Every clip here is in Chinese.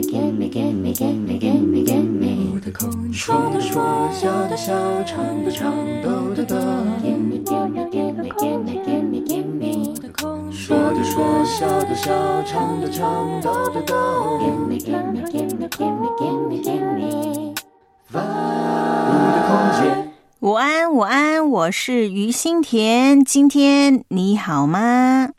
我的空说的说，笑的笑，唱的唱，抖的抖。说的说，笑的笑，唱的唱，抖的抖。 午安，午安，我是于心田，今天你好吗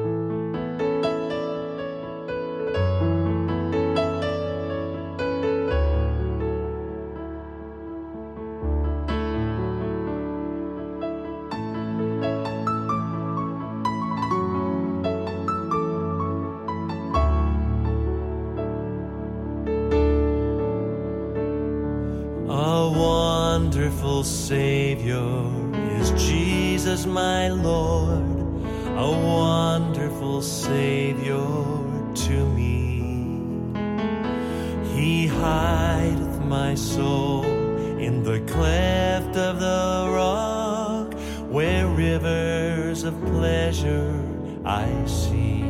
？Wonderful Savior is Jesus my Lord, a wonderful Savior to me. He hideth my soul in the cleft of the rock, where rivers of pleasure I see.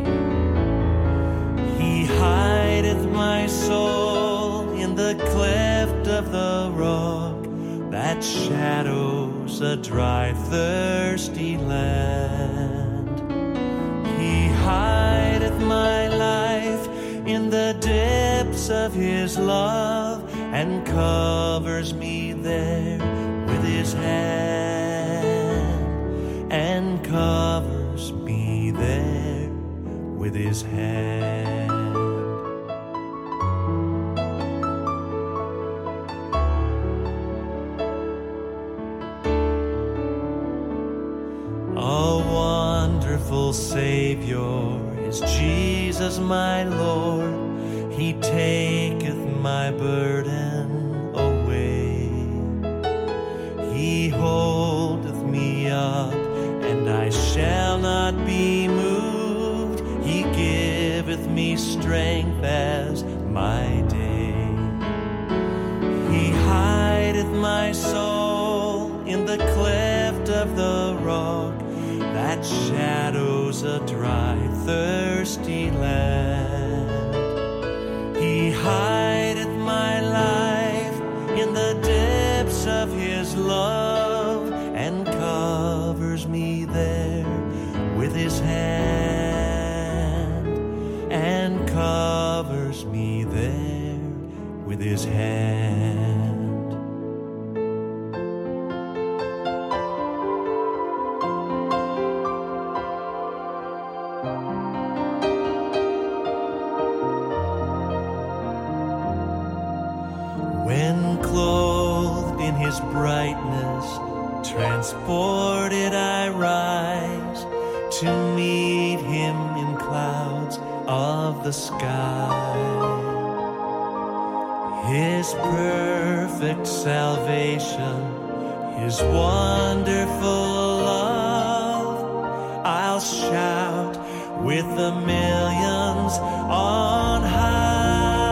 He hideth my soul in the cleft of the rock, that shadows a dry, thirsty land. He hideth my life in the depths of His love, and covers me there with His hand, and covers me there with His hand. Savior is Jesus my Lord, He taketh my burden away. He holdeth me up, and I shall not be moved. He giveth me strength as my day. He hideth my soul in the cleft of the rock, that shadows a dry, thirsty land. He hideth my life in the depths of His love, and covers me there with His hand, and covers me there with His hand. His brightness, transported I rise to meet Him in clouds of the sky. His perfect salvation, His wonderful love, I'll shout with the millions on high.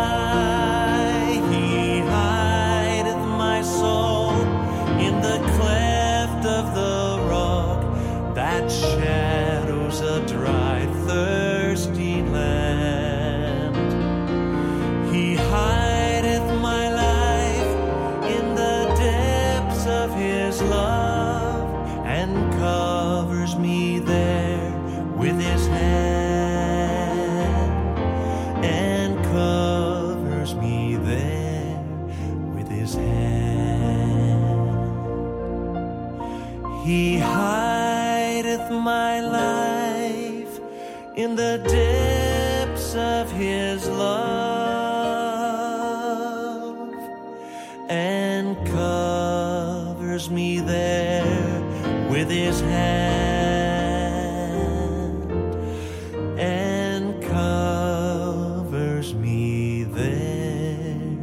He hideth my soul in the cleft of the rock, that shadows a dry, thirsty land. He hideth my life in the depths of His love, and covers me there with His hand, and covers me there with His hand. He hideth my life in the depths of His love, and covers me there with His hand, and covers me there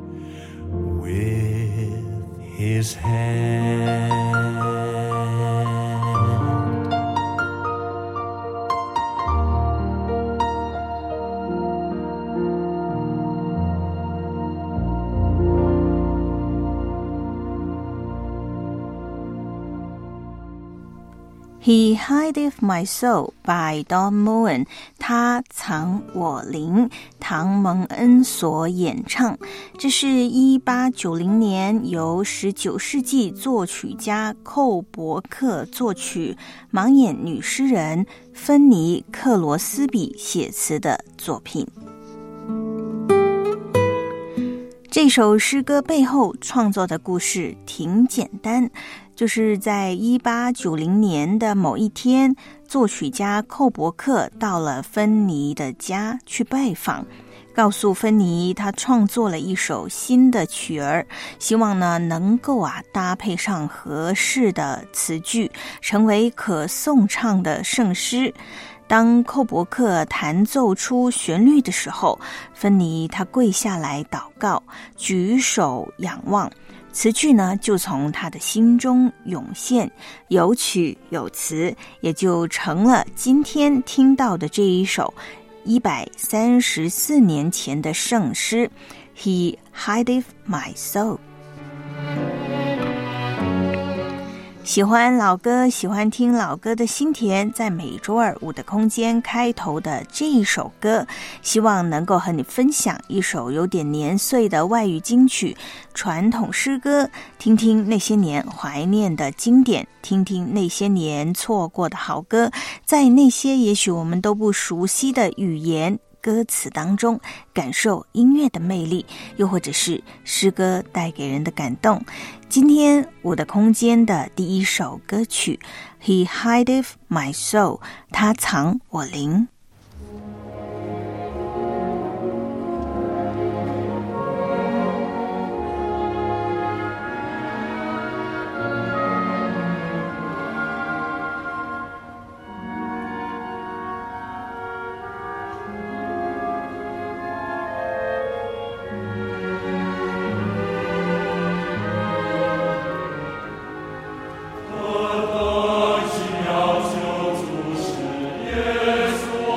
with His hand. He hideth my soul by Don Moen， 他藏我灵，唐蒙恩所演唱。这是1890年由19世纪作曲家寇伯克作曲，盲眼女诗人芬妮·克罗斯比写词的作品。这首诗歌背后创作的故事挺简单，就是在1890年的某一天，作曲家寇伯克到了芬妮的家去拜访，告诉芬妮他创作了一首新的曲儿，希望呢能够搭配上合适的词句，成为可颂唱的圣诗。当寇伯克弹奏出旋律的时候，芬妮她跪下来祷告，举手仰望，词句呢就从她的心中涌现，有曲有词，也就成了今天听到的这一首134年前的圣诗 He hideth my soul。喜欢老歌，喜欢听老歌的心田，在每周二我的空间开头的这一首歌，希望能够和你分享一首有点年岁的外语金曲、传统诗歌，听听那些年怀念的经典，听听那些年错过的好歌，在那些也许我们都不熟悉的语言歌词当中，感受音乐的魅力，又或者是诗歌带给人的感动。今天我的空间的第一首歌曲 He hideth my soul， 他藏我灵。 我的奇妙救主是耶稣。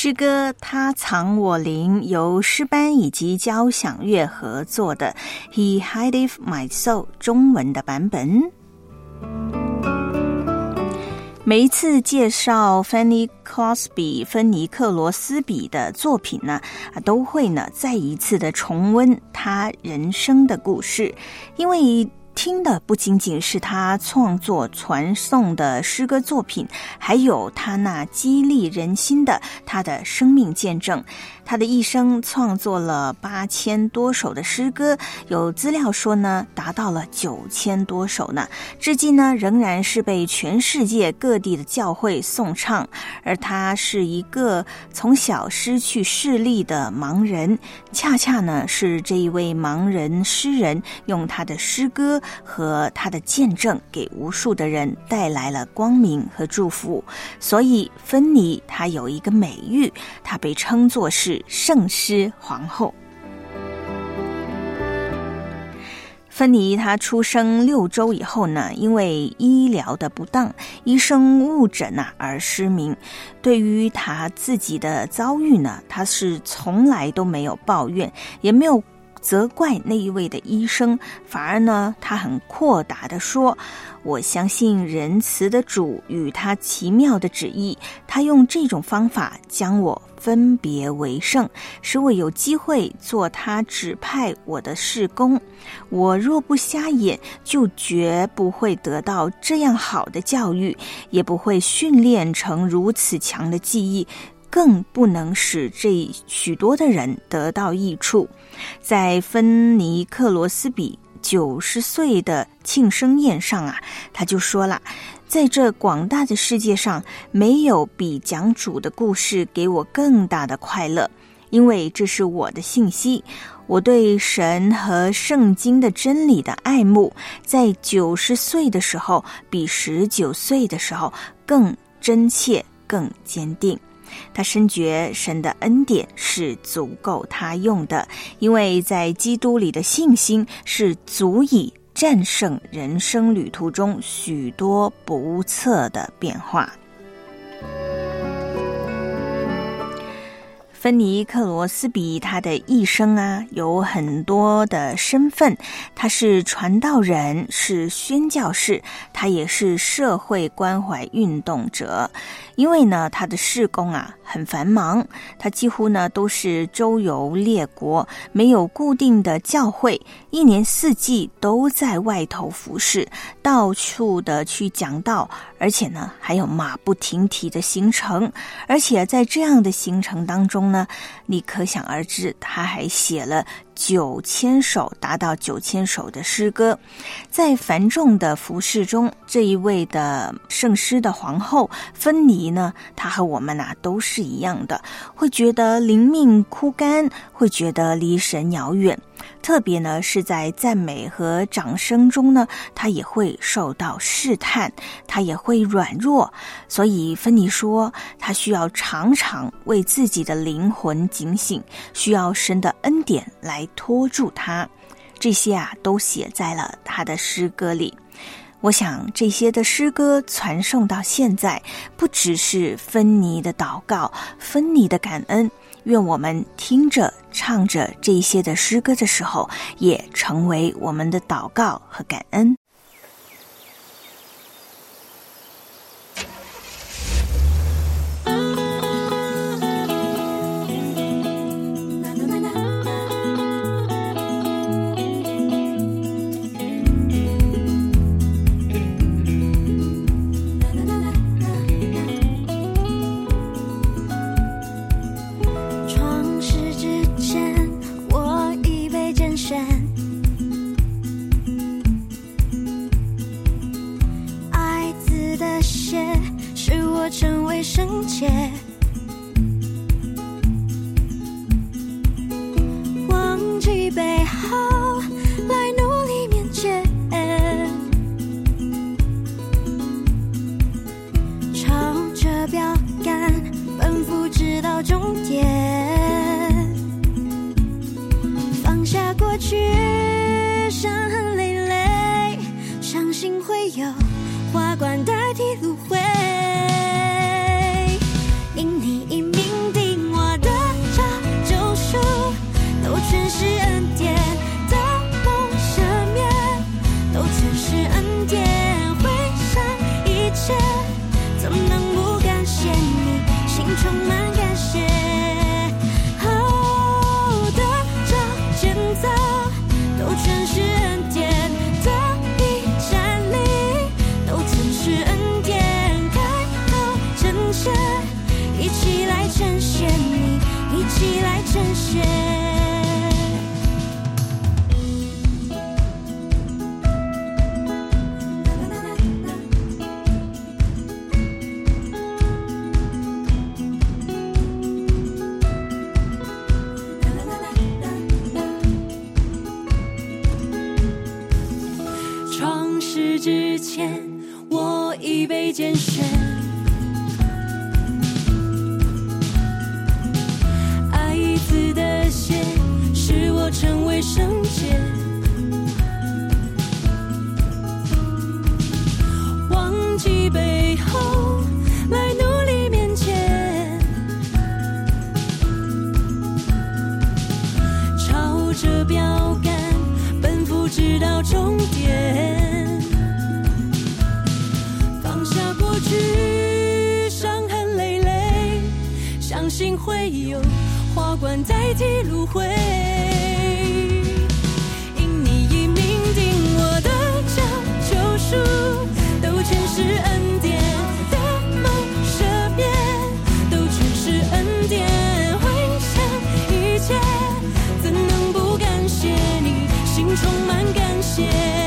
诗歌他藏我灵由诗班以及交响乐合作的 He Hideth My Soul 中文的版本。每一次介绍 Fanny Crosby 芬尼克罗斯比的作品呢，都会呢再一次的重温他人生的故事，因为听的不仅仅是他创作传颂的诗歌作品，还有他那激励人心的他的生命见证。他的一生创作了8000多首的诗歌，有资料说呢达到了9000多首呢，至今呢仍然是被全世界各地的教会颂唱。而他是一个从小失去视力的盲人，恰恰呢是这一位盲人诗人用他的诗歌和他的见证给无数的人带来了光明和祝福。所以芬妮她有一个美誉，她被称作是圣诗皇后。芬妮她出生6周以后呢，因为医疗的不当，医生误诊而失明。对于她自己的遭遇呢，她是从来都没有抱怨，也没有责怪那一位的医生，反而呢他很豁达地说，我相信仁慈的主与他奇妙的旨意，他用这种方法将我分别为圣，使我有机会做他指派我的事工。我若不瞎眼，就绝不会得到这样好的教育，也不会训练成如此强的记忆，更不能使这许多的人得到益处。在芬尼克罗斯比90岁的庆生宴上他就说了，在这广大的世界上，没有比讲主的故事给我更大的快乐，因为这是我的信息。我对神和圣经的真理的爱慕，在90岁的时候比19岁的时候更真切更坚定。他深觉神的恩典是足够他用的，因为在基督里的信心是足以战胜人生旅途中许多不测的变化。芬尼克罗斯比他的一生有很多的身份，他是传道人，是宣教士，他也是社会关怀运动者。因为呢他的事工很繁忙，他几乎呢都是周游列国，没有固定的教会，一年4季都在外头服侍，到处的去讲道，而且呢还有马不停蹄的行程。而且在这样的行程当中呢，你可想而知，他还写了9000首，达到9000首的诗歌。在繁重的服事中，这一位的圣诗的皇后芬妮呢，她和我们都是一样的，会觉得灵命枯干，会觉得离神遥远。特别呢是在赞美和掌声中呢，他也会受到试探，他也会软弱。所以芬妮说，他需要常常为自己的灵魂警醒，需要神的恩典来拖住他。这些都写在了他的诗歌里。我想这些的诗歌传颂到现在，不只是芬妮的祷告，芬妮的感恩，愿我们听着唱着这些的诗歌的时候，也成为我们的祷告和感恩。 成为圣洁，忘记背后来努力面前，朝着标杆奔赴直到终点，放下过去伤痕累累，相信会有花冠代替芦荟，因你已命定呈现。创世之前，我已被拣选，爱一次的血使我成为圣洁，忘记背后来努力面前，朝着标杆奔赴直到终点，放下过去伤痕累累，相信会有花冠代替芦荟，因你已命定我的脚救赎，都全是恩典的梦赦免，都全是恩典，回想一切怎能不感谢你，心充满感谢。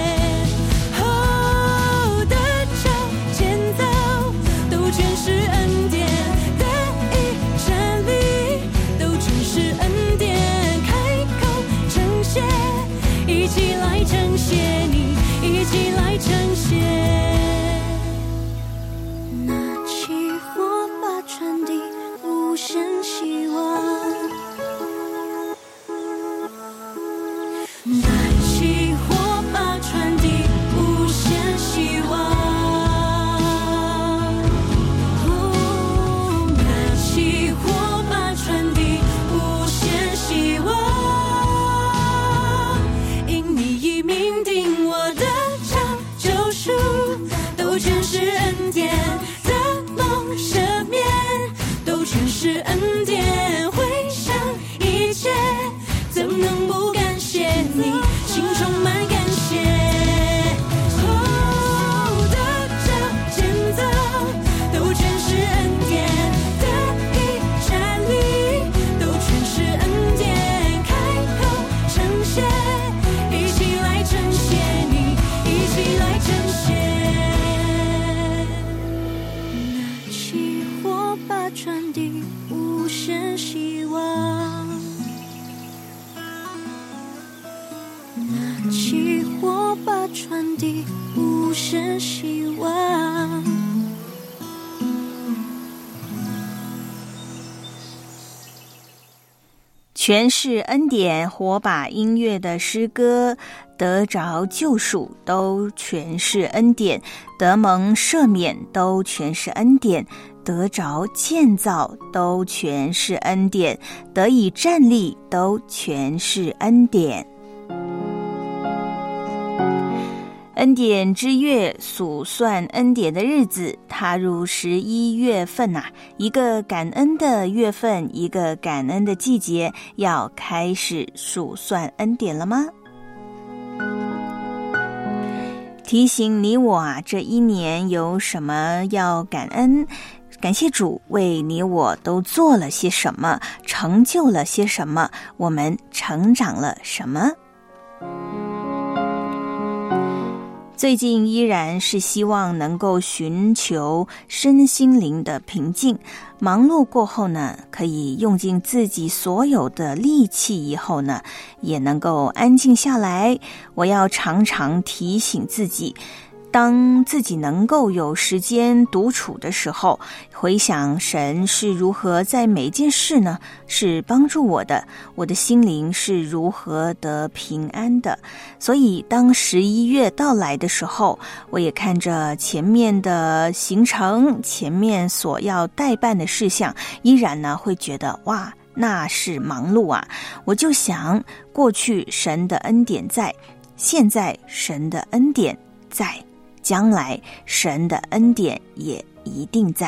一起来呈现你，一起来呈现。拿起火把传递无限希望，拿起火把传递无限希望，拿起火把传递无限希望。都全是恩典的梦赦免，都全是恩典，回想一切怎能不感谢你，心充满感谢。的脚前走，都全是恩典的一站立，都全是恩典，开口呈现，一起来呈现你，一起来呈现。传递无限希望，拿起火把传递无限希望。 全是恩典，火把音乐的诗歌，得着救赎都全是恩典，得蒙赦免都全是恩典，得着建造都全是恩典，得以站立都全是恩典。恩典之月，数算恩典的日子，踏入11月份啊，一个感恩的月份，一个感恩的季节，要开始数算恩典了吗？提醒你我啊，这一年有什么要感恩？感谢主为你我都做了些什么，成就了些什么，我们成长了什么？最近依然是希望能够寻求身心灵的平静，忙碌过后呢，可以用尽自己所有的力气，以后呢，也能够安静下来。我要常常提醒自己，当自己能够有时间独处的时候，回想神是如何在每件事呢是帮助我的，我的心灵是如何得平安的。所以当11月到来的时候，我也看着前面的行程，前面所要待办的事项，依然呢会觉得哇，那是忙碌啊。我就想，过去神的恩典在，现在神的恩典在，将来神的恩典也一定在。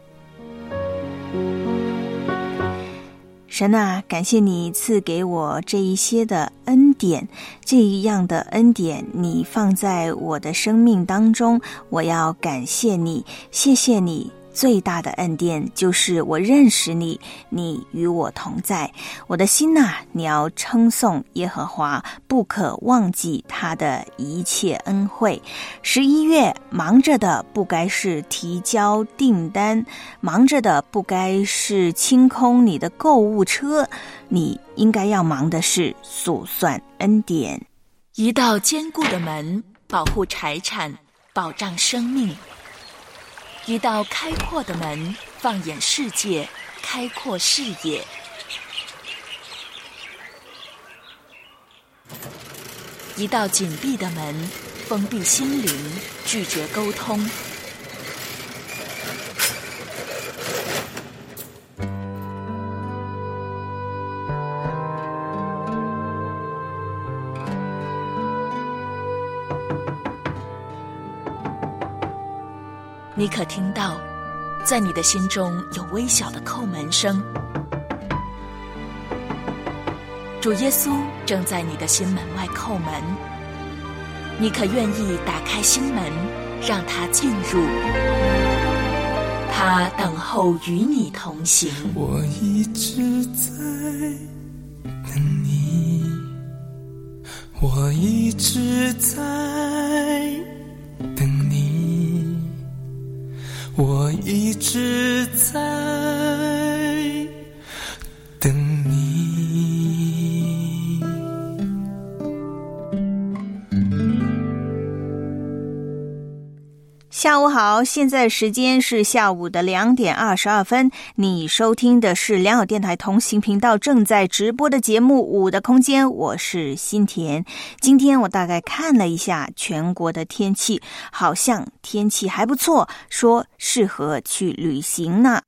神啊，感谢你赐给我这一些的恩典，这样的恩典你放在我的生命当中，我要感谢你，谢谢你最大的恩典就是我认识你，你与我同在。我的心哪，你要称颂耶和华，不可忘记他的一切恩惠。11月忙着的不该是提交订单，忙着的不该是清空你的购物车，你应该要忙的是数算恩典。 一道坚固的门，保护财产，保障生命。一道开阔的门，放眼世界，开阔视野。一道紧闭的门，封闭心灵，拒绝沟通。你可听到，在你的心中有微小的叩门声。主耶稣正在你的心门外叩门，你可愿意打开心门，让他进入？他等候与你同行。 我一直在等你，我一直在等你，我一直在等你。 下午好，现在时间是下午的2点22分。你收听的是良友电台同行频道正在直播的节目《舞的空间》，我是新田。今天我大概看了一下全国的天气，好像天气还不错，说适合去旅行呢。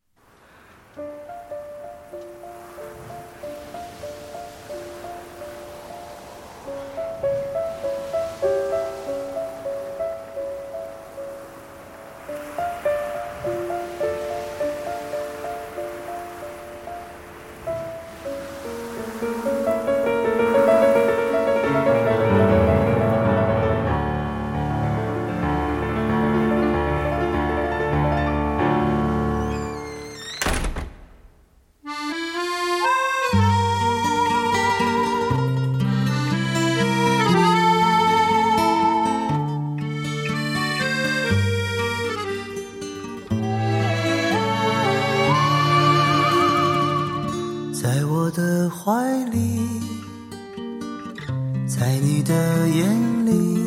在我的怀里，在你的眼里，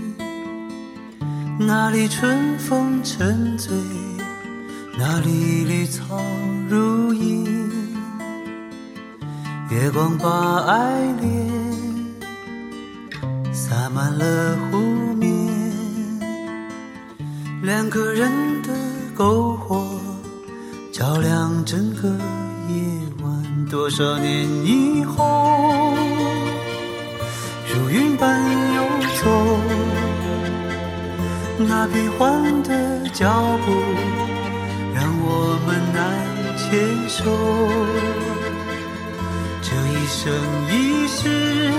那里春风沉醉，那里绿草如茵，月光把爱恋洒满了湖面，两个人的篝火照亮整个夜晚。多少年以后，如云般游走，那变幻的脚步让我们难牵手。这一生一世，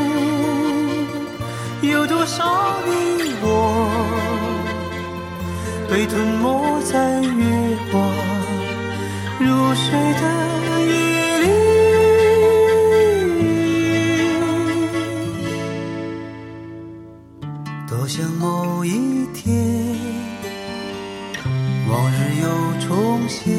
有多少你我被吞没在月光入睡的夜里。多想某一天，往日又重现，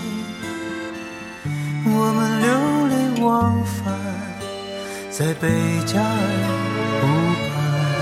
我们流连忘返在贝加尔湖畔。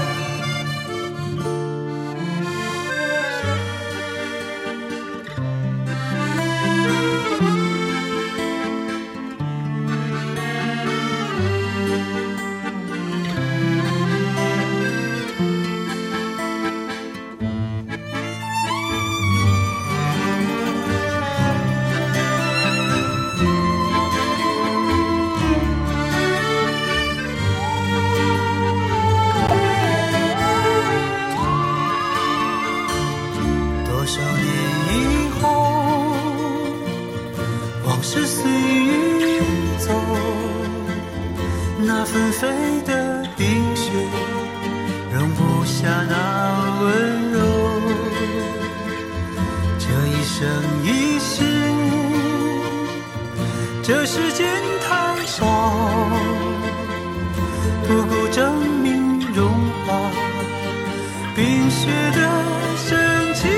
纷飞的冰雪容不下那温柔，这一生生一世，这世间太少，不够证明融化冰雪的神奇。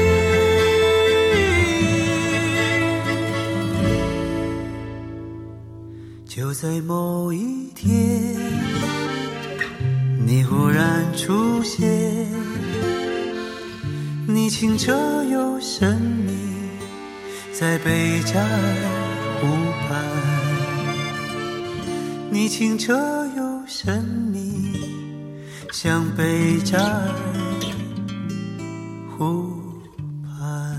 就在某一天，你忽然出现，你清澈又神秘，在贝加尔湖畔。你清澈又神秘，像贝加尔湖畔。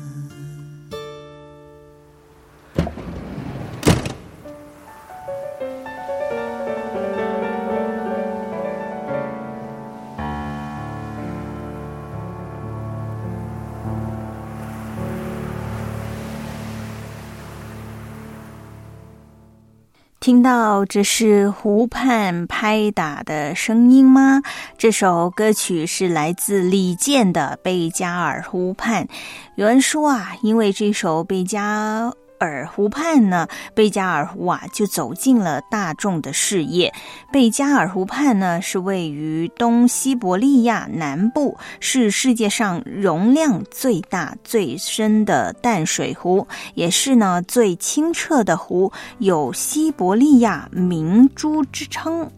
听到这是湖畔拍打的声音吗？这首歌曲是来自李健的《贝加尔湖畔》。有人说啊，因为这首《贝加尔湖畔》呢，贝加尔湖啊就走进了大众的视野。贝加尔湖畔呢是位于东西伯利亚南部，是世界上容量最大最深的淡水湖，也是呢最清澈的湖，有西伯利亚明珠之称。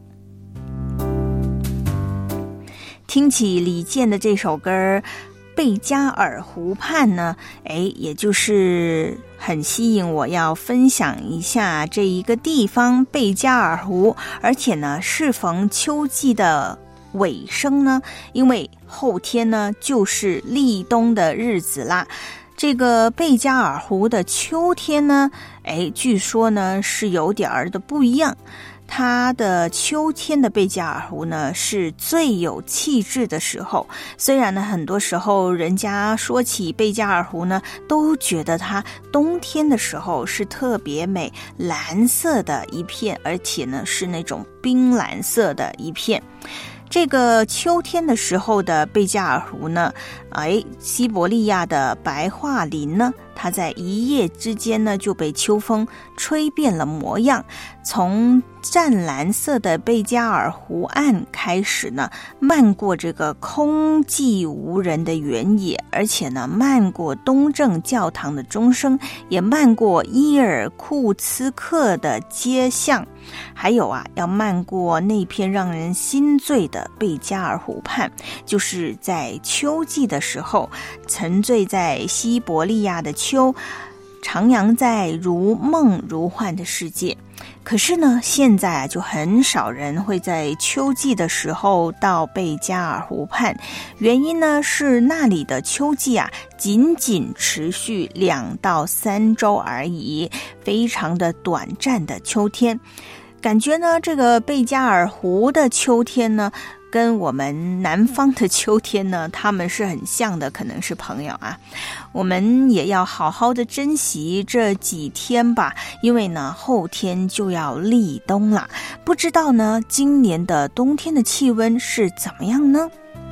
听起李健的这首歌贝加尔湖畔呢，也就是很吸引我要分享一下这一个地方贝加尔湖，而且呢适逢秋季的尾声呢，因为后天呢就是立冬的日子啦。这个贝加尔湖的秋天呢，据说呢是有点儿的不一样。它的秋天的贝加尔湖呢是最有气质的时候，虽然呢很多时候人家说起贝加尔湖呢都觉得它冬天的时候是特别美，蓝色的一片，而且呢是那种冰蓝色的一片。这个秋天的时候的贝加尔湖呢，西伯利亚的白桦林呢，它在一夜之间呢就被秋风吹变了模样。从湛蓝色的贝加尔湖岸开始呢，漫过这个空寂无人的原野，而且呢漫过东正教堂的钟声，也漫过伊尔库茨克的街巷，还有啊要漫过那片让人心醉的贝加尔湖畔，就是在秋季的时候，沉醉在西伯利亚的秋，徜徉在如梦如幻的世界。可是呢，现在啊就很少人会在秋季的时候到贝加尔湖畔，原因呢是那里的秋季啊仅仅持续2到3周而已，非常的短暂的秋天。感觉呢这个贝加尔湖的秋天呢跟我们南方的秋天呢，他们是很像的，可能是朋友啊。我们也要好好的珍惜这几天吧，因为呢，后天就要立冬了。不知道呢，今年的冬天的气温是怎么样呢？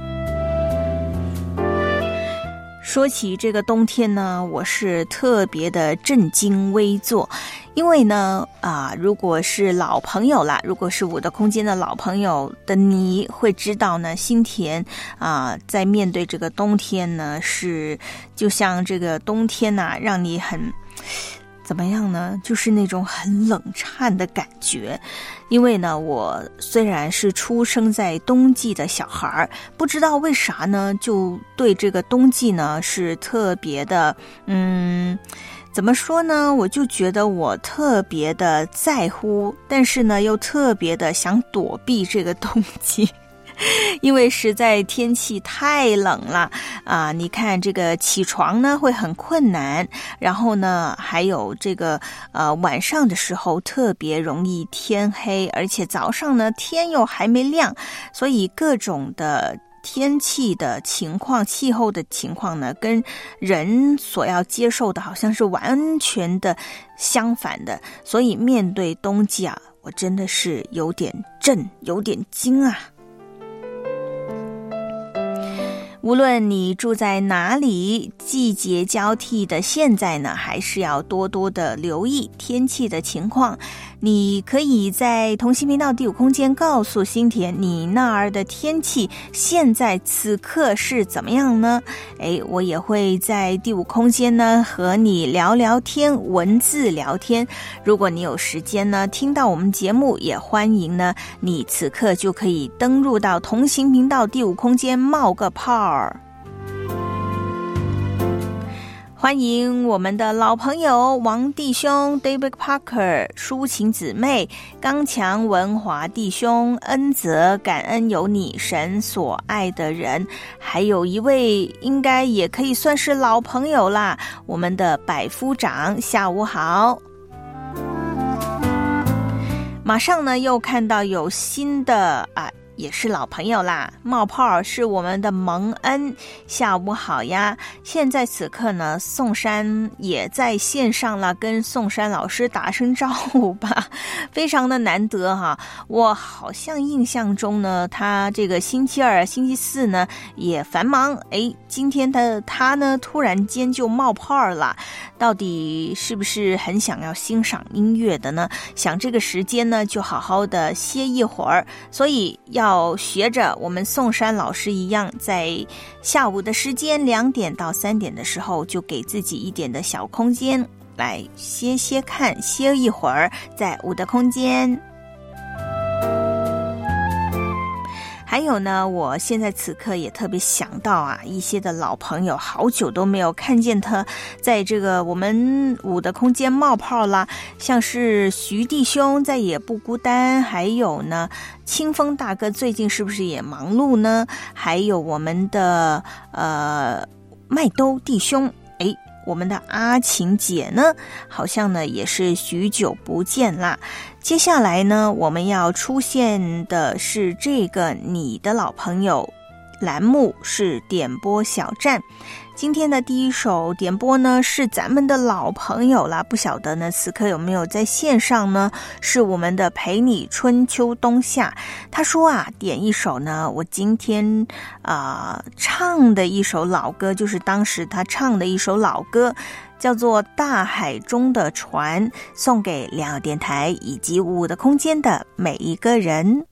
说起这个冬天呢，我是特别的震惊微坐，因为呢如果是老朋友啦，如果是我的空间的老朋友的你会知道呢，新田在面对这个冬天呢，是就像这个冬天让你很怎么样呢，就是那种很冷颤的感觉。因为呢，我虽然是出生在冬季的小孩，不知道为啥呢，就对这个冬季呢是特别的怎么说呢，我就觉得我特别的在乎，但是呢又特别的想躲避这个冬季。因为实在天气太冷了你看这个起床呢会很困难，然后呢还有这个晚上的时候特别容易天黑，而且早上呢天又还没亮，所以各种的天气的情况，气候的情况呢，跟人所要接受的好像是完全的相反的，所以面对冬季我真的是有点震，有点惊啊。 无论你住在哪里，季节交替的现在呢，还是要多多的留意天气的情况。你可以在同心频道第5空间告诉新田，你那儿的天气现在此刻是怎么样呢？我也会在第5空间呢和你聊聊天，文字聊天。如果你有时间呢，听到我们节目，也欢迎呢你此刻就可以登入到同心频道第5空间冒个泡儿。欢迎我们的老朋友王弟兄 David Parker、 抒情姊妹刚强文华弟兄、恩泽感恩有你神所爱的人，还有一位应该也可以算是老朋友啦，我们的百夫长，下午好。马上呢又看到有新的也是老朋友啦，冒泡是我们的蒙恩，下午好呀。现在此刻呢，宋山也在线上了，跟宋山老师打声招呼吧，非常的难得哈。我好像印象中呢，他这个星期二、星期四呢也繁忙，今天他呢突然间就冒泡了，到底是不是很想要欣赏音乐的呢？想这个时间呢就好好的歇一会儿，所以要学着我们宋山老师一样，在下午的时间2点到3点的时候，就给自己一点的小空间来歇看，歇一会儿，在5的空间。还有呢，我现在此刻也特别想到一些的老朋友，好久都没有看见他在这个我们5的空间冒泡啦，像是徐弟兄在也不孤单，还有呢清风大哥最近是不是也忙碌呢？还有我们的麦兜弟兄，我们的阿晴姐呢，好像呢也是许久不见啦。接下来呢，我们要出现的是这个你的老朋友栏目，是点播小站。今天的第一首点播呢是咱们的老朋友啦，不晓得呢此刻有没有在线上呢？是我们的陪你春秋冬夏。他说点一首呢我今天唱的一首老歌，就是当时他唱的一首老歌，叫做《大海中的船》，送给2电台以及5的空间的每一个人。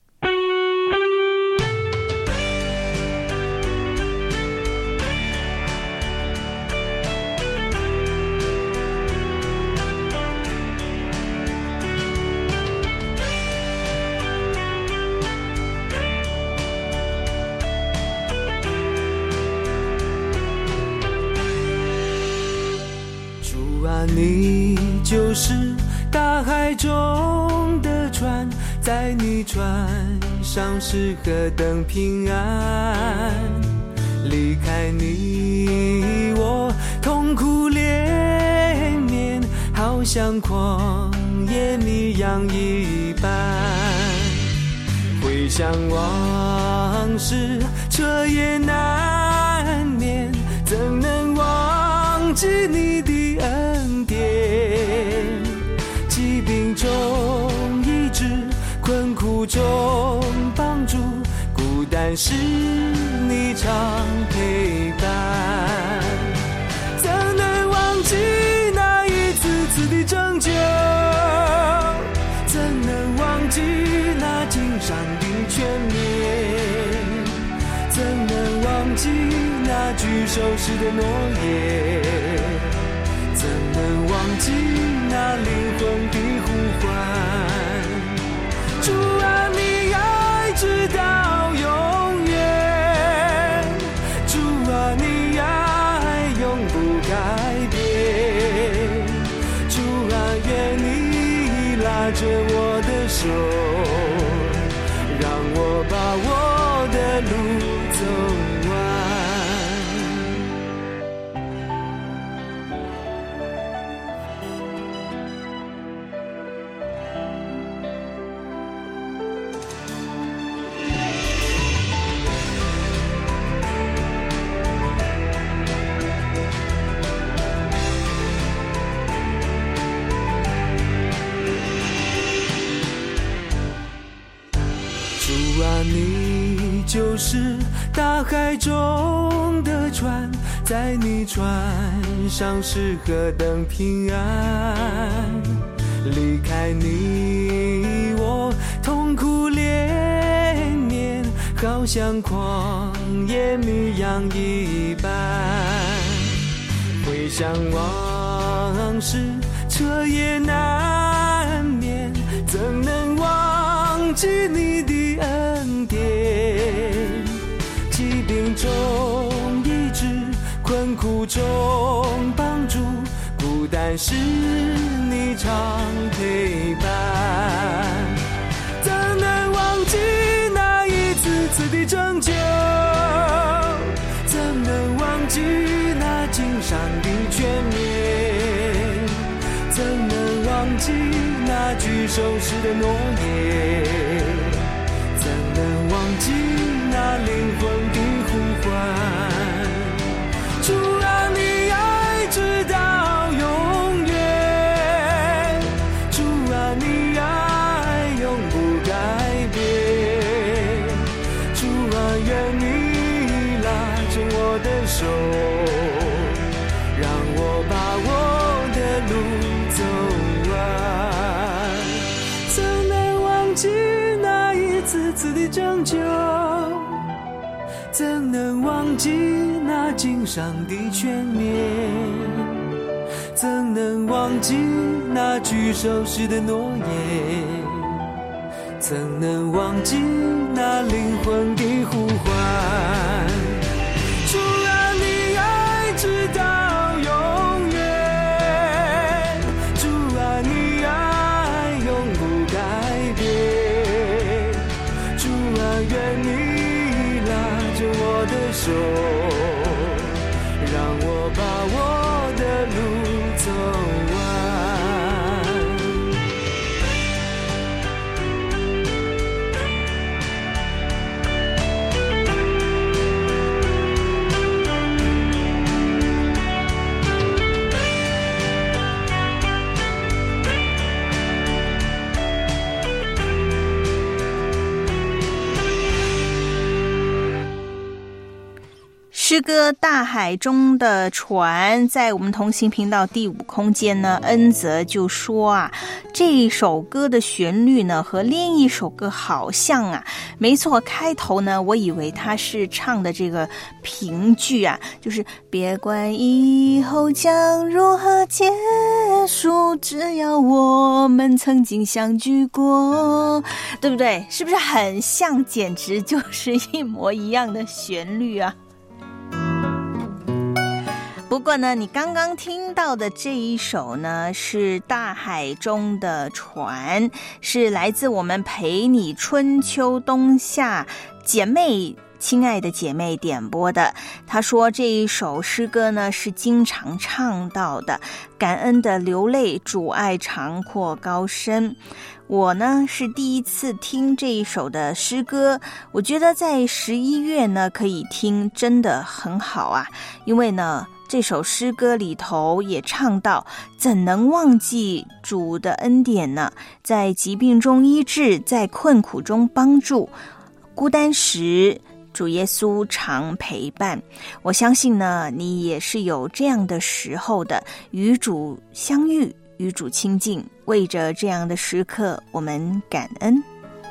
你就是大海中的船，在你船上是何等平安。离开你我痛苦连绵，好像旷野迷羊一般。回想往事彻夜难眠，怎能忘记你的恩典。疾病中医治，困苦中帮助，孤单时你常陪伴。怎能忘记那一次次的拯救，怎能忘记那经上的劝勉，怎能忘记那举手时的诺言，怎能忘记那灵魂的呼唤。主啊，你爱直到永远，主啊，你爱永不改变，主啊，愿你拉着我的手，让我把我的路走完。主啊，你就是大海中的船，在你船上是何等平安。离开你我痛苦连绵，好像旷野迷羊一般。回想往事彻夜难眠，怎能忘记你的恩典。疾病中医治，困苦中帮助，孤单时你常陪伴。怎能忘记那一次次的拯救，怎能忘记那经上的眷恋，怎能忘记那举手时的诺言，怎能忘记那灵魂的呼唤。主啊，你爱直到永远，主啊，你爱永不改变，主啊，愿你拉着我的手，让我把我的路走完。怎能忘记那一次次的拯救，怎能忘记那经上的眷恋，怎能忘记那举手时的诺言，怎能忘记那灵魂的呼唤。主啊，你爱直到永远，主啊，你爱永不改变，主啊，愿你拉着我的手，让我把我的路走完。 诗歌《大海中的船》在我们同行频道第5空间呢，恩泽就说啊，这首歌的旋律呢和另一首歌好像啊。没错，开头呢我以为他是唱的这个评句啊，就是别管以后将如何结束，只要我们曾经相聚过，对不对？是不是很像？简直就是一模一样的旋律啊。不过呢，你刚刚听到的这一首呢是《大海中的船》，是来自我们陪你春秋冬夏姐妹亲爱的姐妹点播的。她说这一首诗歌呢是经常唱到的，感恩的流泪，主爱长阔高深。我呢是第一次听这一首的诗歌，我觉得在11月呢可以听，真的很好啊。因为呢这首诗歌里头也唱到，怎能忘记主的恩典呢？在疾病中医治，在困苦中帮助，孤单时主耶稣常陪伴。我相信呢你也是有这样的时候的，与主相遇，与主亲近，为着这样的时刻我们感恩。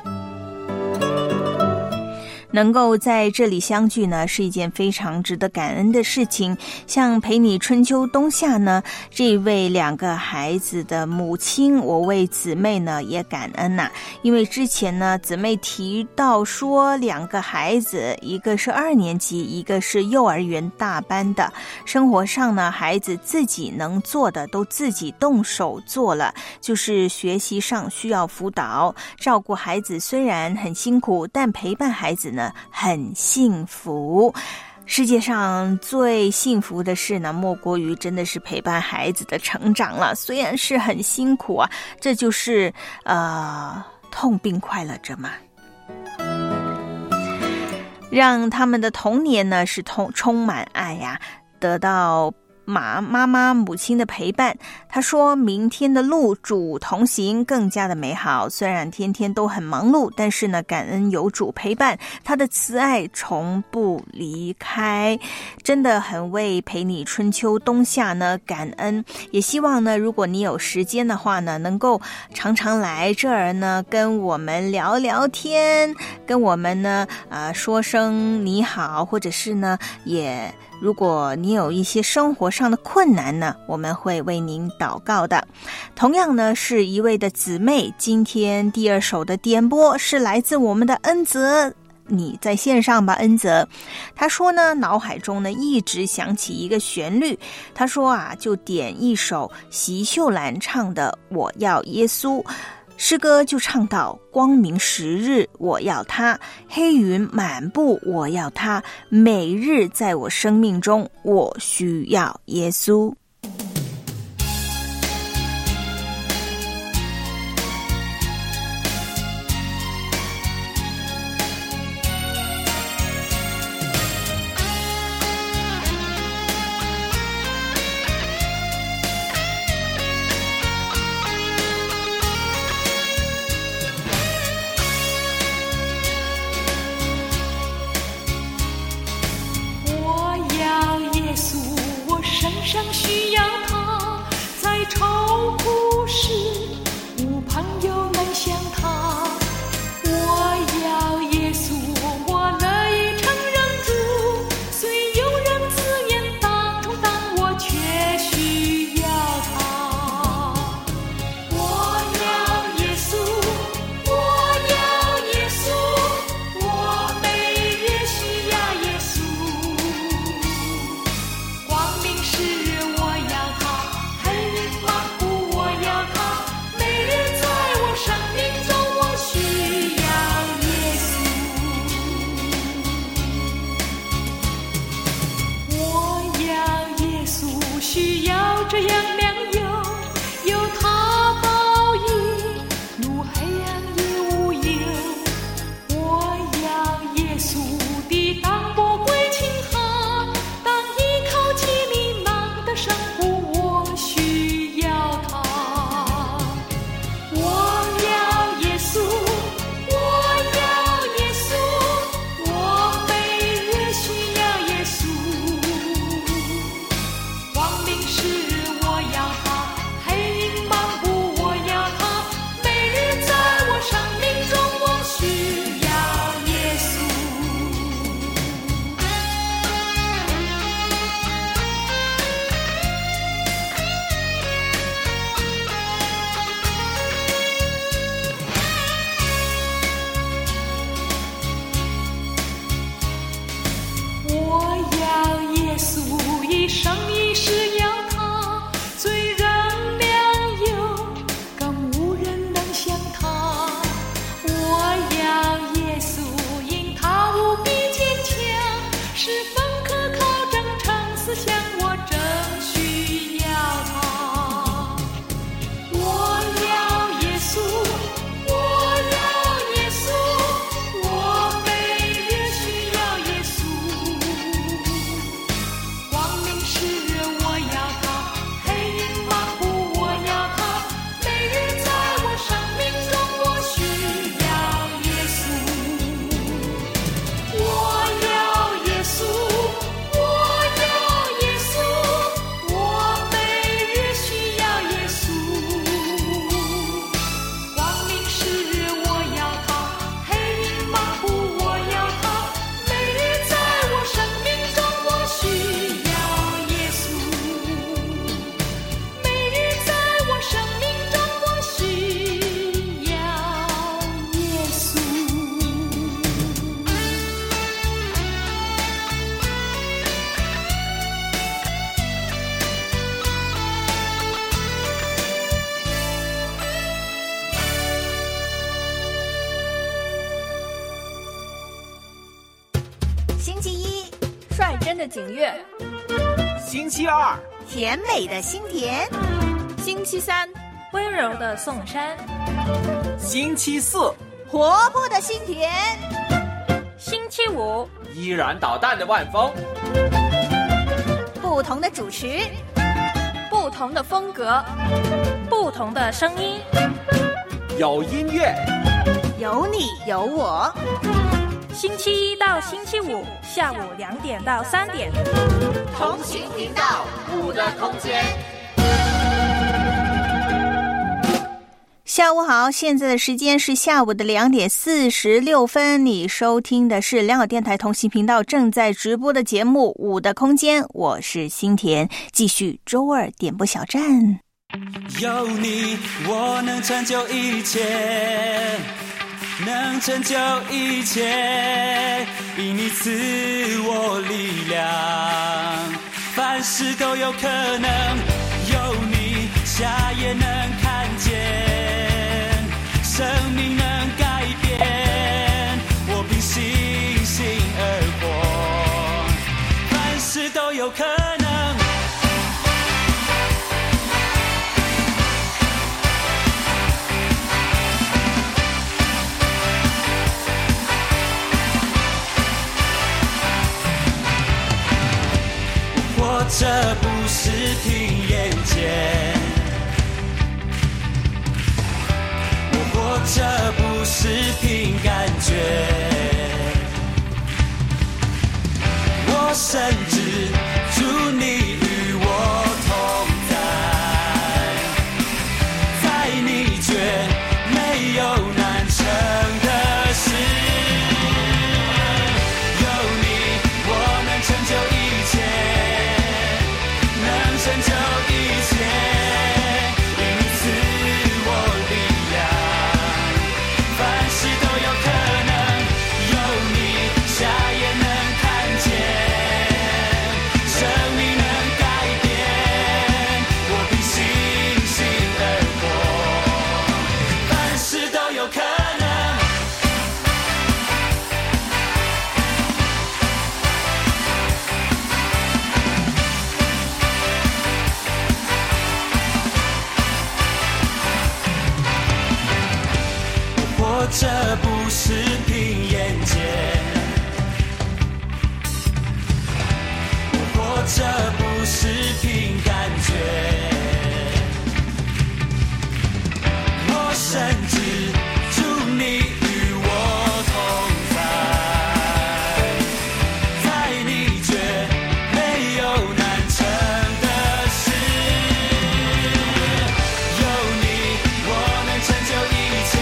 能够在这里相聚呢，是一件非常值得感恩的事情。像陪你春秋冬夏呢，这位2个孩子的母亲，我为姊妹呢也感恩呐。因为之前呢，姊妹提到说2个孩子，一个是2年级，一个是幼儿园大班的，生活上呢，孩子自己能做的都自己动手做了，就是学习上需要辅导，照顾孩子虽然很辛苦，但陪伴孩子呢很幸福。世界上最幸福的事呢，莫过于真的是陪伴孩子的成长了。虽然是很辛苦啊，这就是痛并快乐着嘛。让他们的童年呢是充满爱呀，得到妈妈母亲的陪伴。他说明天的路主同行更加的美好，虽然天天都很忙碌，但是呢感恩有主陪伴，他的慈爱从不离开。真的很为陪你春秋冬夏呢感恩，也希望呢如果你有时间的话呢，能够常常来这儿呢跟我们聊聊天，跟我们呢说声你好，或者是呢也如果你有一些生活上的困难呢，我们会为您祷告的。同样呢是一位的姊妹，今天第二首的点播是来自我们的恩泽，你在线上吧，恩泽。他说呢脑海中呢一直想起一个旋律，他说就点一首席秀兰唱的我要耶稣。诗歌就唱到光明时日我要他，黑云满布我要他，每日在我生命中我需要耶稣。 生需要他，在愁苦时无朋友能像他。我要耶稣，我乐意承认主，虽有人自言当中，但我却需要他。我要耶稣，我要耶稣，我每日需要耶稣。光明时我要他，黑云漫布我要他，每日在我生命中我需要耶稣。我要耶稣，需要这样良友，有他保佑，路黑暗也无忧。我要耶稣的当波归情哈，当依靠起迷茫的生活，我需要他。我要耶稣，我要耶稣，我每日需要耶稣。光明时我要他，黑云漫布我要他，每日在我生命中我需要耶稣。我要耶稣，一生一世要他，最人良友，更无人能像他。我要耶稣，因他无比坚强，十分可靠真诚思想，我正需要他。我要耶稣，我要耶稣，我每日需要耶稣。光明时我要他，黑云漫布我要他，每日在我生命中我需要耶稣。我要耶稣，我要耶稣，我每日需要耶稣。光明时我要他，黑云漫布我要他，每日在我生命中我需要耶稣。每日在我生命中我需要耶稣。 星期一， 率真的景岳； 星期二， 甜美的心田； 星期三，温柔的宋山； 星期四， 活泼的心田； 星期五， 依然捣蛋的万峰。 不不同的主持， 不同的风格，不同的声音， 有音乐， 有你有我。 星期一到星期五下午2点到3点， 同行频道5的空间。 下午好，现在的时间是下午的2点46分。你收听的是良友电台同行频道正在直播的节目《5的空间》，我是心田，继续周二点播小站。 有你，我能成就一切，能成就一切，因你赐我力量，凡事都有可能。有你，瞎也能看见。生命能改变，我凭信心而活，凡事都有可能。活着不是凭眼见，活着不是凭感觉，我深知主你与我同在，在你绝没有难成的事，有你我能成就一切，能成就一切。这不是凭眼见，我活着不是凭感觉，我深知主你与我同在，在你绝没有难成的事，有你我能成就一切，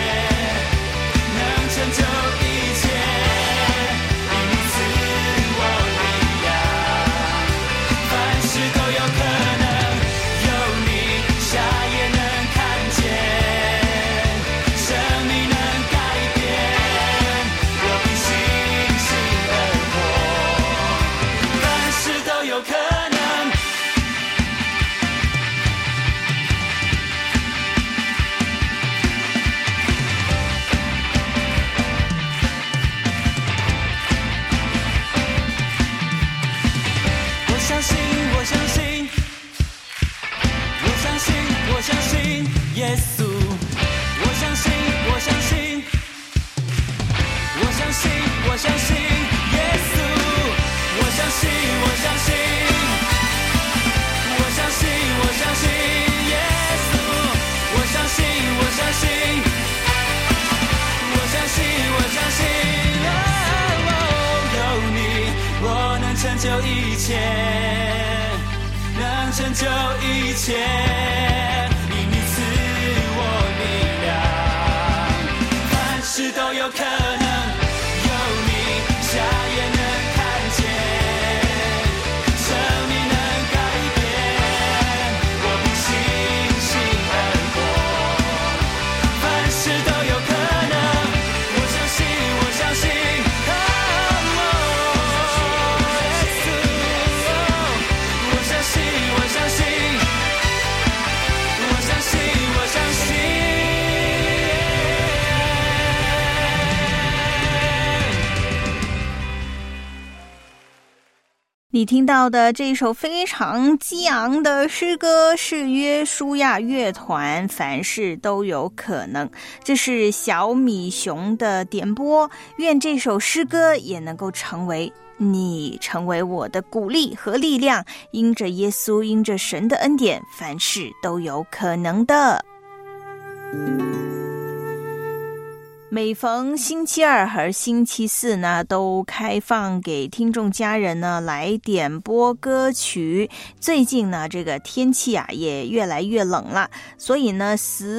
成就一切，因你赐我力量，凡事都有可能。有你，瞎也能看见，生命能改变，我凭信心而活，凡事都有可能。我相信耶稣，我相信，我相信，我相信，我相信耶稣，我相信，我相信，我相信，我相信耶稣，我相信，我相信，我相信，我相信，有你，我能成就一切，能成就一切。都有可能，有你，瞎也能看见，生命能改变，我凭信心而活，凡事都有可能，我相信，我相信，我相信，我相信，我相信，我相信。 你听到的这首非常激昂的诗歌是约书亚乐团凡事都有可能，这是小米熊的点播，愿这首诗歌也能够成为你成为我的鼓励和力量，因着耶稣，因着神的恩典，凡事都有可能的。每逢星期二和星期四呢，都开放给听众家人呢来点播歌曲。最近呢，这个天气啊也越来越冷了，所以呢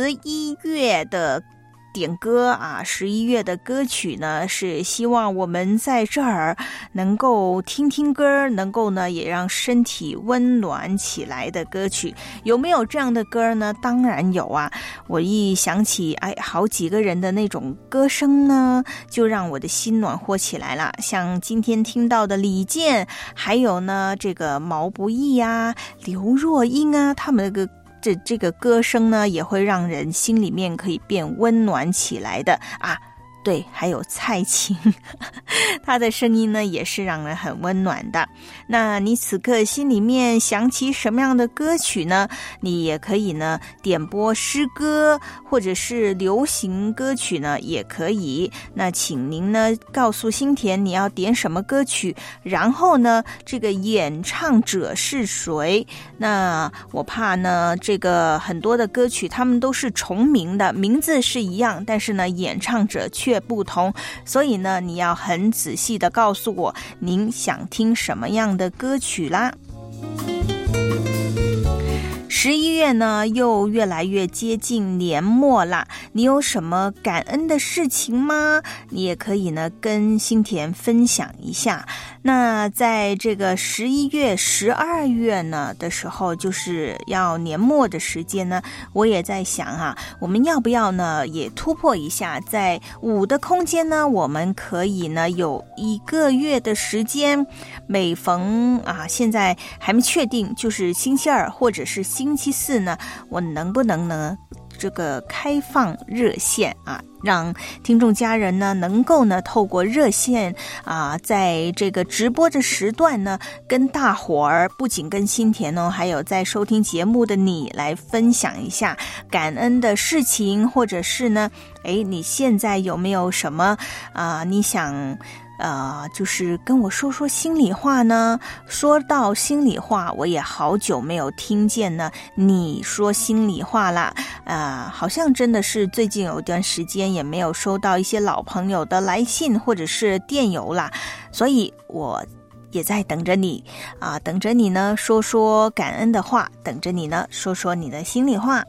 11月的点歌啊，11月的歌曲呢，是希望我们在这儿能够听听歌，能够呢也让身体温暖起来的歌曲。有没有这样的歌呢？当然有啊！我一想起好几个人的那种歌声呢，就让我的心暖和起来了。像今天听到的李健，还有呢这个毛不易啊、刘若英啊，他们的这个歌声呢，也会让人心里面可以变温暖起来的啊。对，还有蔡琴，她的声音呢也是让人很温暖的。那你此刻心里面想起什么样的歌曲呢？你也可以呢点播诗歌或者是流行歌曲呢也可以。那请您呢告诉心田你要点什么歌曲，然后呢这个演唱者是谁。那我怕呢这个很多的歌曲他们都是重名的，名字是一样，但是呢演唱者却不同，所以呢你要很仔细的告诉我您想听什么样的歌曲啦。11月呢又越来越接近年末啦，你有什么感恩的事情吗？你也可以呢跟心田分享一下。那在这个11月、12月呢的时候，就是要年末的时间呢，我也在想啊，我们要不要呢也突破一下，在5的空间呢，我们可以呢有1个月的时间，每逢现在还没确定，就是星期二或者是星期四呢，我能不能呢这个开放热线啊，让听众家人呢能够呢透过热线在这个直播的时段呢，跟大伙儿不仅跟心田哦，还有在收听节目的你来分享一下感恩的事情，或者是呢你现在有没有什么你想就是跟我说说心里话呢？说到心里话，我也好久没有听见呢你说心里话啦。好像真的是最近有一段时间也没有收到一些老朋友的来信或者是电邮啦，所以我也在等着你等着你呢说说感恩的话，等着你呢说说你的心里话。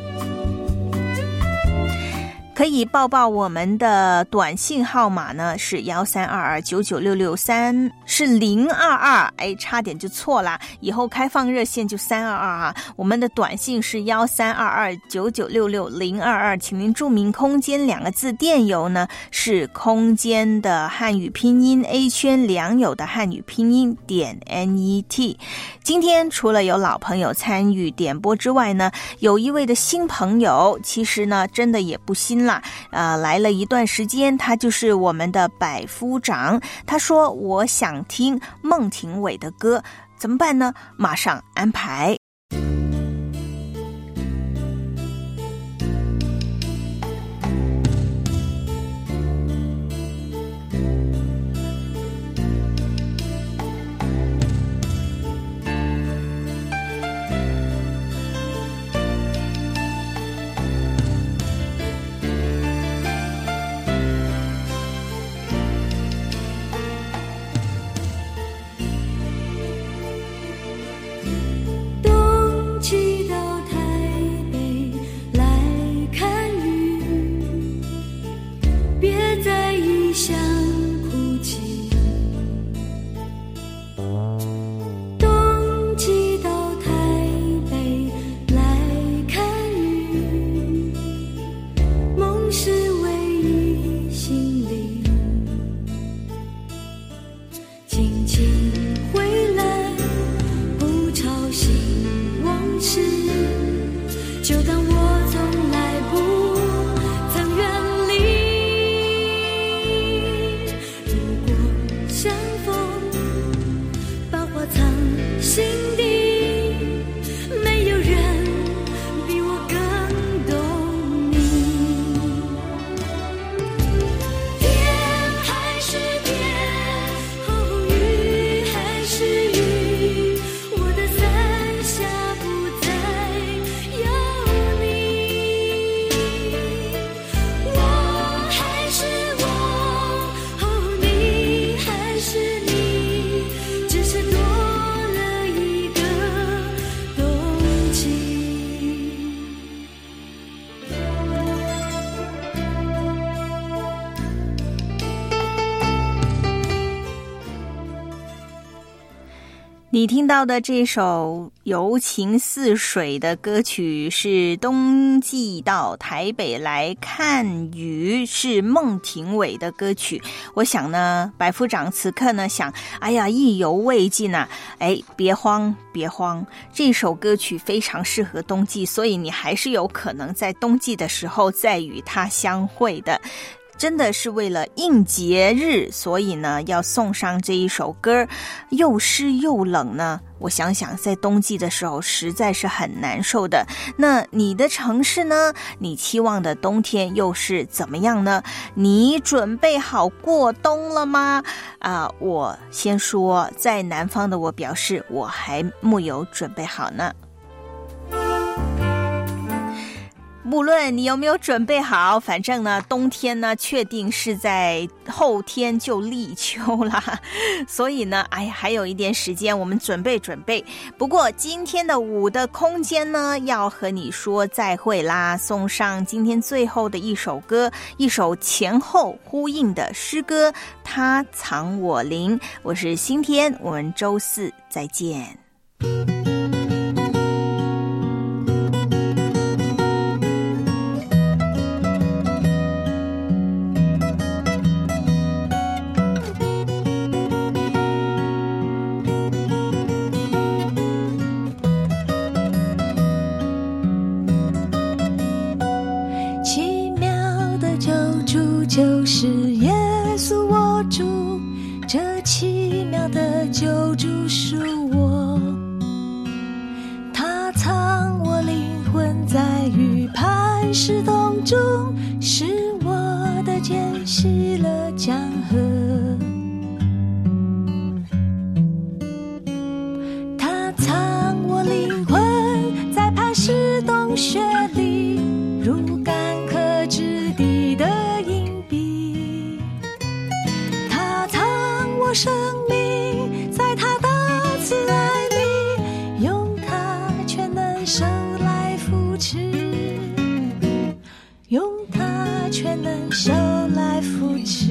可以报报我们的短信号码呢是132299663，是022，差点就错啦，以后开放热线就322我们的短信是13229966022，请您注明空间2个字，电邮呢是空间的汉语拼音 A 圈良友的汉语拼音.net。今天除了有老朋友参与点播之外呢，有一位的新朋友，其实呢真的也不新啦，来了一段时间，他就是我们的百夫长。他说我想听孟庭苇的歌，怎么办呢？马上安排。 你听到的这首柔情似水的歌曲是冬季到台北来看雨，是孟庭苇的歌曲。我想呢，白夫长此刻呢想，哎呀，意犹未尽啊！哎，别慌，别慌，这首歌曲非常适合冬季，所以你还是有可能在冬季的时候再与它相会的。真的是为了应节日，所以呢要送上这一首歌，又湿又冷呢，我想想在冬季的时候实在是很难受的。那你的城市呢？你期望的冬天又是怎么样呢？你准备好过冬了吗？我先说，在南方的我表示我还木有准备好呢。无论你有没有准备好，反正呢，冬天呢，确定是在后天就立秋啦。所以呢，哎呀，还有一点时间，我们准备准备。不过今天的舞的空间呢，要和你说再会啦，送上今天最后的一首歌，一首前后呼应的诗歌，他藏我灵。我是新天，我们周四再见。 就是耶稣我主，这奇妙的救主是我，他藏我灵魂在预判石洞中，使我的肩息了江河。他藏我灵魂在磐石洞穴里，如干渴之地的我生命在他的慈爱里，用他全能手来扶持，用他全能手来扶持。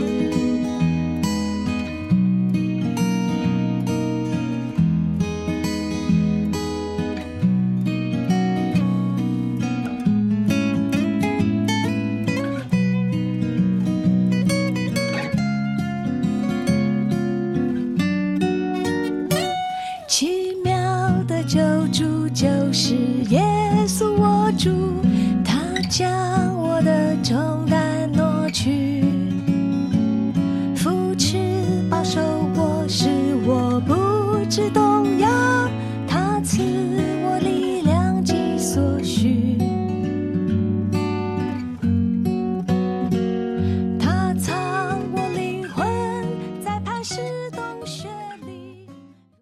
就是耶稣我主，他将我的重担挪去，扶持保守我，使我不知动